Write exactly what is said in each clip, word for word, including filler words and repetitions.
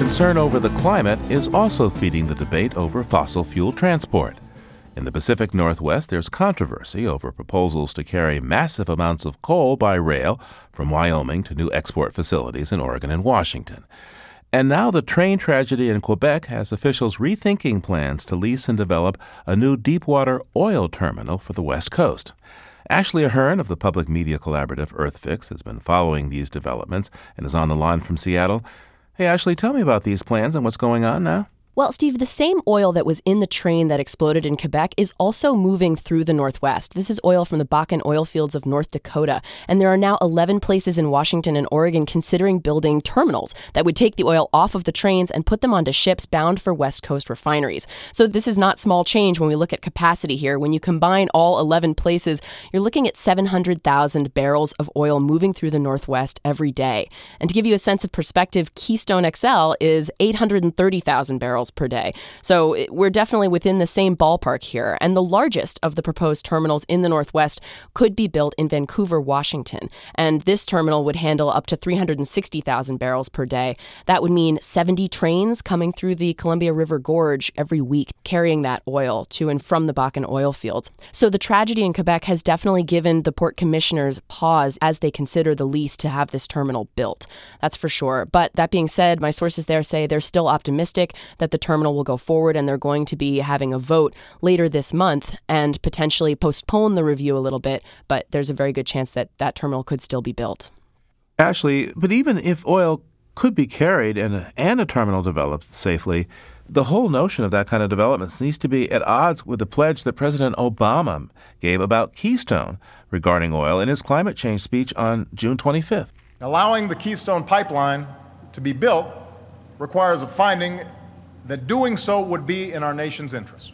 concern over the climate is also feeding the debate over fossil fuel transport. In the Pacific Northwest, there's controversy over proposals to carry massive amounts of coal by rail from Wyoming to new export facilities in Oregon and Washington. And now the train tragedy in Quebec has officials rethinking plans to lease and develop a new deepwater oil terminal for the West Coast. Ashley Ahern of the public media collaborative EarthFix has been following these developments and is on the line from Seattle. Hey, Ashley, tell me about these plans and what's going on now. Well, Steve, the same oil that was in the train that exploded in Quebec is also moving through the Northwest. This is oil from the Bakken oil fields of North Dakota. And there are now eleven places in Washington and Oregon considering building terminals that would take the oil off of the trains and put them onto ships bound for West Coast refineries. So this is not small change when we look at capacity here. When you combine all eleven places, you're looking at seven hundred thousand barrels of oil moving through the Northwest every day. And to give you a sense of perspective, Keystone X L is eight hundred thirty thousand barrels per day. So we're definitely within the same ballpark here. And the largest of the proposed terminals in the Northwest could be built in Vancouver, Washington. And this terminal would handle up to three hundred sixty thousand barrels per day. That would mean seventy trains coming through the Columbia River Gorge every week, carrying that oil to and from the Bakken oil fields. So the tragedy in Quebec has definitely given the port commissioners pause as they consider the lease to have this terminal built. That's for sure. But that being said, my sources there say they're still optimistic that the terminal will go forward, and they're going to be having a vote later this month and potentially postpone the review a little bit, but there's a very good chance that that terminal could still be built. Ashley, but even if oil could be carried and a, and a terminal developed safely, the whole notion of that kind of development needs to be at odds with the pledge that President Obama gave about Keystone regarding oil in his climate change speech on June twenty-fifth. Allowing the Keystone Pipeline to be built requires a finding that doing so would be in our nation's interest.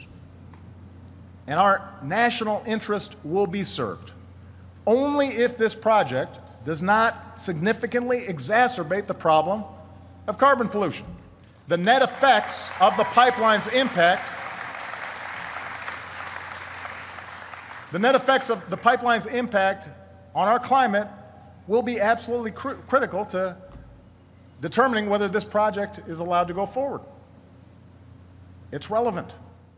And our national interest will be served only if this project does not significantly exacerbate the problem of carbon pollution. The net effects of the pipeline's impact, the net effects of the pipeline's impact on our climate will be absolutely cr- critical to determining whether this project is allowed to go forward. It's relevant.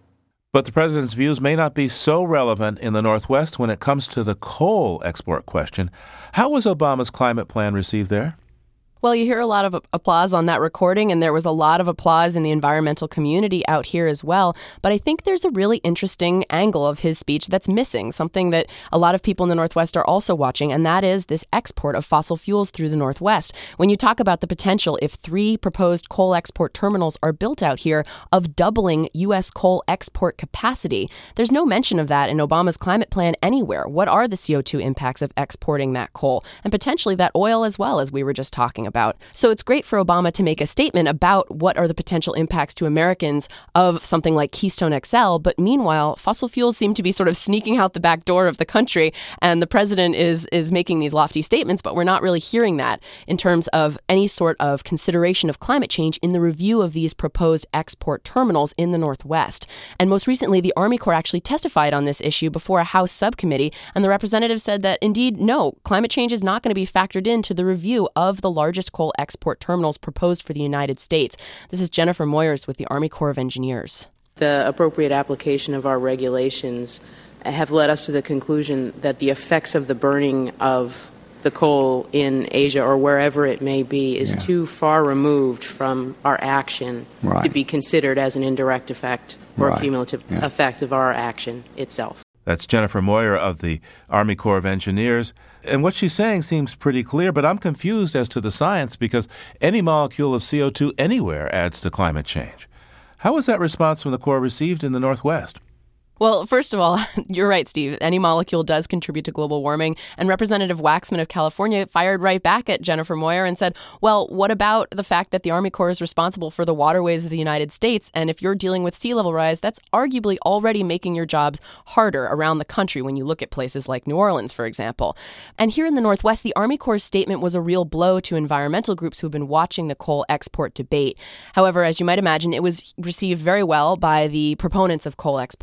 But the president's views may not be so relevant in the Northwest when it comes to the coal export question. How was Obama's climate plan received there? Well, you hear a lot of applause on that recording, and there was a lot of applause in the environmental community out here as well. But I think there's a really interesting angle of his speech that's missing, something that a lot of people in the Northwest are also watching, and that is this export of fossil fuels through the Northwest. When you talk about the potential, if three proposed coal export terminals are built out here, of doubling U S coal export capacity, there's no mention of that in Obama's climate plan anywhere. What are the C O two impacts of exporting that coal, and potentially that oil as well, as we were just talking about? about. So it's great for Obama to make a statement about what are the potential impacts to Americans of something like Keystone X L. But meanwhile, fossil fuels seem to be sort of sneaking out the back door of the country. And the president is is making these lofty statements, but we're not really hearing that in terms of any sort of consideration of climate change in the review of these proposed export terminals in the Northwest. And most recently, the Army Corps actually testified on this issue before a House subcommittee. And the representative said that indeed, no, climate change is not going to be factored into the review of the largest coal export terminals proposed for the United States. This is Jennifer Moyers with the Army Corps of Engineers. The appropriate application of our regulations have led us to the conclusion that the effects of the burning of the coal in Asia or wherever it may be is yeah. too far removed from our action right. to be considered as an indirect effect or right. a cumulative yeah. effect of our action itself. That's Jennifer Moyer of the Army Corps of Engineers. And what she's saying seems pretty clear, but I'm confused as to the science because any molecule of C O two anywhere adds to climate change. How was that response from the Corps received in the Northwest? Well, first of all, you're right, Steve. Any molecule does contribute to global warming. And Representative Waxman of California fired right back at Jennifer Moyer and said, well, what about the fact that the Army Corps is responsible for the waterways of the United States? And if you're dealing with sea level rise, that's arguably already making your jobs harder around the country when you look at places like New Orleans, for example. And here in the Northwest, the Army Corps' statement was a real blow to environmental groups who have been watching the coal export debate. However, as you might imagine, it was received very well by the proponents of coal exports in the Northwest.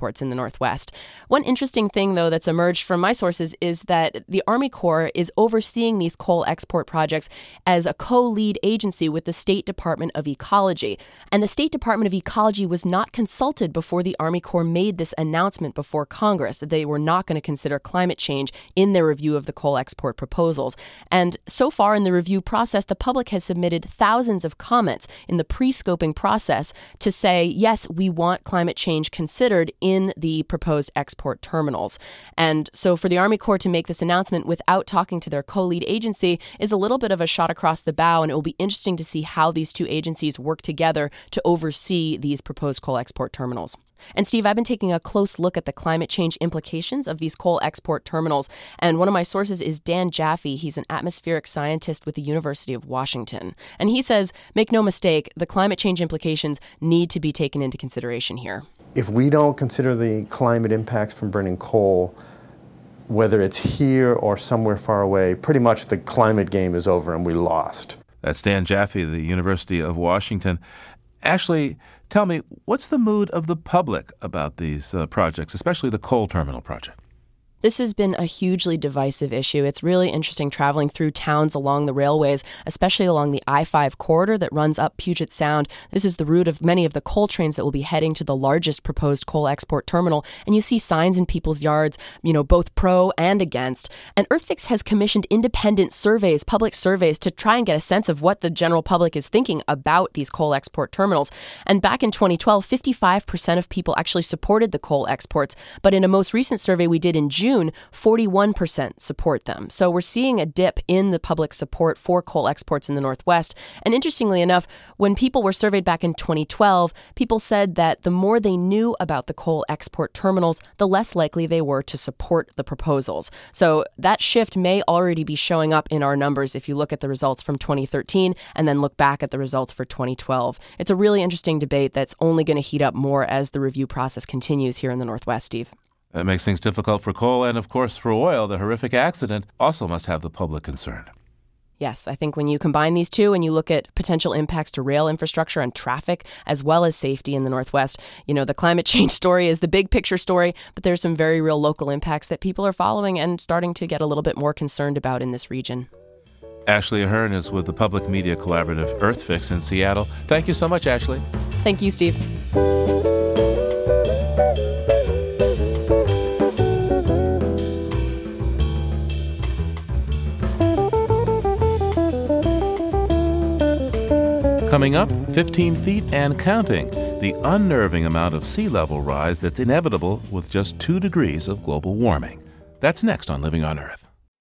Northwest. One interesting thing, though, that's emerged from my sources is that the Army Corps is overseeing these coal export projects as a co-lead agency with the State Department of Ecology. And the State Department of Ecology was not consulted before the Army Corps made this announcement before Congress that they were not going to consider climate change in their review of the coal export proposals. And so far in the review process, the public has submitted thousands of comments in the pre-scoping process to say, yes, we want climate change considered in the proposed export terminals. And so for the Army Corps to make this announcement without talking to their co-lead agency is a little bit of a shot across the bow, and it will be interesting to see how these two agencies work together to oversee these proposed coal export terminals. And Steve, I've been taking a close look at the climate change implications of these coal export terminals. And one of my sources is Dan Jaffe. He's an atmospheric scientist with the University of Washington. And he says, make no mistake, the climate change implications need to be taken into consideration here. If we don't consider the climate impacts from burning coal, whether it's here or somewhere far away, pretty much the climate game is over and we lost. That's Dan Jaffe, the University of Washington. Ashley, tell me, what's the mood of the public about these uh, projects, especially the coal terminal project? This has been a hugely divisive issue. It's really interesting traveling through towns along the railways, especially along the I five corridor that runs up Puget Sound. This is the route of many of the coal trains that will be heading to the largest proposed coal export terminal. And you see signs in people's yards, you know, both pro and against. And EarthFix has commissioned independent surveys, public surveys, to try and get a sense of what the general public is thinking about these coal export terminals. And back in twenty twelve, fifty-five percent of people actually supported the coal exports. But in a most recent survey we did in June, forty-one percent support them. So we're seeing a dip in the public support for coal exports in the Northwest. And interestingly enough, when people were surveyed back in twenty twelve, people said that the more they knew about the coal export terminals, the less likely they were to support the proposals. So that shift may already be showing up in our numbers if you look at the results from twenty thirteen and then look back at the results for twenty twelve. It's a really interesting debate that's only going to heat up more as the review process continues here in the Northwest, Steve. That makes things difficult for coal, and of course for oil. The horrific accident also must have the public concerned. Yes, I think when you combine these two and you look at potential impacts to rail infrastructure and traffic, as well as safety in the Northwest, you know, the climate change story is the big picture story, but there's some very real local impacts that people are following and starting to get a little bit more concerned about in this region. Ashley Ahern is with the public media collaborative EarthFix in Seattle. Thank you so much, Ashley. Thank you, Steve. Coming up, fifteen feet and counting, the unnerving amount of sea level rise that's inevitable with just two degrees of global warming. That's next on Living on Earth.